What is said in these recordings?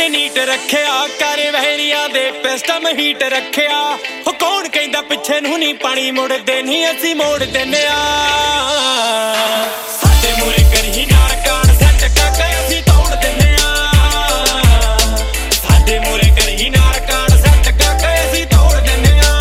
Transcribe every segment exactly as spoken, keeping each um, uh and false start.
ने नीट रखिया कर वहरिया दे पिस्टम हीट रखिया हो कौन कहंदा पिछे नूं नहीं पानी मुड़दे नहीं असीं मोड़ दिंदे आ साडे मूरे करी नार कान सैट काका असीं तोड़ दिंदे आ साडे मूरे करी नार कान सैट काका असीं तोड़ दिंदे आ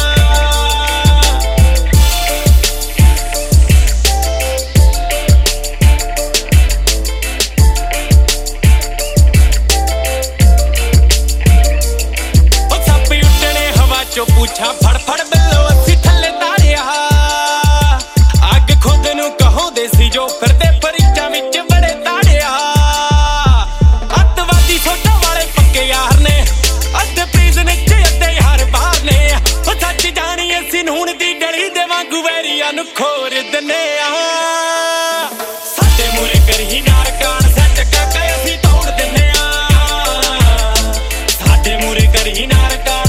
चो पूछा फड़ फड़ बिल्लो असी थले तारिया अग खुद नू कहो देसी जो फिरदे परिचा विच बड़े ताड़िया अतवादी सोटा वाले पक्के यार ने अद्दे प्रीजन च अद्दे यार बाहर ने ओ सच जानी असी नून दी गली दे वांगू वैरिया नू खोर दिंदे आ साडे मूरे करी नार कान सैट काका असी तोड़ दिंदे आ साडे मूरे करी नार कान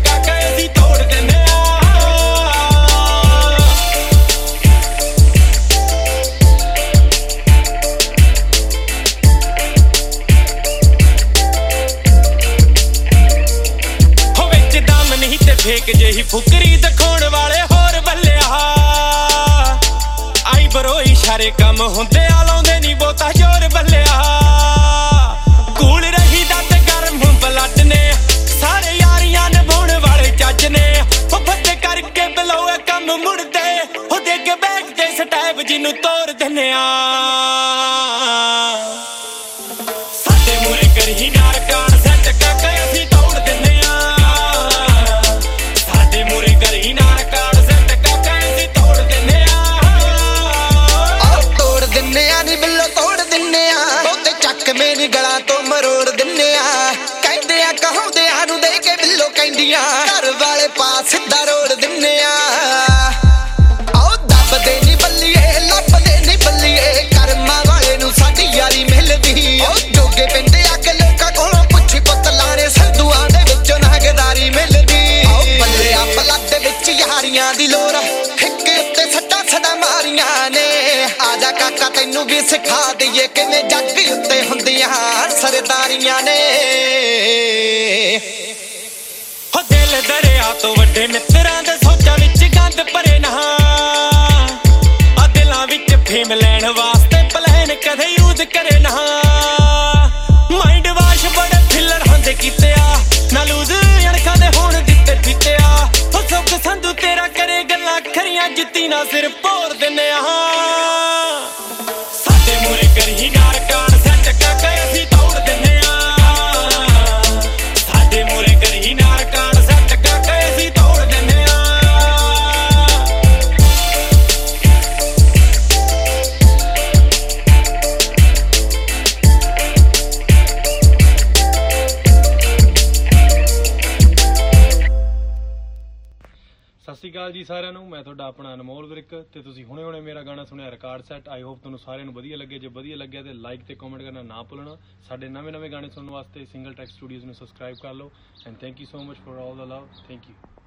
फेक जेही फुकरी दिखाउण वाले होर बल्लिया आई बरो इशारे कम हुंदे आ लाउंदे नी बहुता जोर बल्लिया कूल रही दा ते गर्म ब्लड ने सारे यारियां निभाउण वाले जज ने ओ फत्ते करके बिलोए कम मुड़दे ओ दे के बैग ते स्टैप जिन्नू तोड़ दिंदे आ साडे मूरे करी नार कान सैट काका असीं तोड़ दिंदे आ मेरी गला तो मरोड़ दिन्ने आ कहंदे आ कहाउंदे आनू दे के बिल्लो कहंदियां घर वाले पास सिद्धा रोड़ दिन्ने आ आओ दबदे नी बल्लिए लभदे नी बल्लिए कर्मा वाले नू साडी यारी मिलदी ओ जोगे पिंडे आके लोकां कोलों पुछी पुੱਤ लाणे संधूआं दे विचों नागदारी मिलदी आओ बल्ले आ बलद दे विच यारियां दी लोर हिक उत्ते सट्टा सदा मारियां ने आजा काका तैनू भी सिखा दईए किवें जग उत्ते हुंदियां सरदारियां ने हो दिल दरिया तो वड्डे मित्रां दे सोचां विच गंद भरे ना आ दिलां विच फेम लैण वास्ते प्लान कदे यूज करे ना माइंड वाश बड़े फिलर हुंदे कीते आ ना लूज अणखां दे होण दित्ते पीते आ हो सुख संधू तेरा करे गल्लां खरियां जित्ती ना सिर भोर दिंदे आ साडे मूरे करी नार कान सैट काका असीं तोड़ दिंदे आ साडे मूरे करी नार कान सैट काका असीं तोड़ दिंदे आ सत श्री अकाल जी सारिਆਂ ਨੂੰ मैं ਤੁਹਾਡਾ ਆਪਣਾ ਅਨਮੋਲ ਵਿਰਕ ਤੇ ਤੁਸੀਂ ਹੁਣੇ ਹੁਣੇ ਮੇਰਾ ਗਾਣਾ ਸੁਣਿਆ ਰਿਕਾਰਡ ਸੈੱਟ ਆਈ ਹੋਪ ਤੁਹਾਨੂੰ ਸਾਰਿਆਂ ਨੂੰ ਵਧੀਆ ਲੱਗਿਆ ਜੇ ਵਧੀਆ ਲੱਗਿਆ ਤੇ ਲਾਈਕ ਤੇ ਕਮੈਂਟ ਕਰਨਾ ਨਾ ਭੁੱਲਣਾ ਸਾਡੇ ਨਵੇਂ ਨਵੇਂ ਗਾਣੇ ਸੁਣਨ ਵਾਸਤੇ ਸਿੰਗਲ ਟੈਕ ਸਟੂਡੀਓਜ਼ ਨੂੰ ਸਬਸਕ੍ਰਾਈਬ ਕਰ ਲਓ and thank you so much for all the love thank you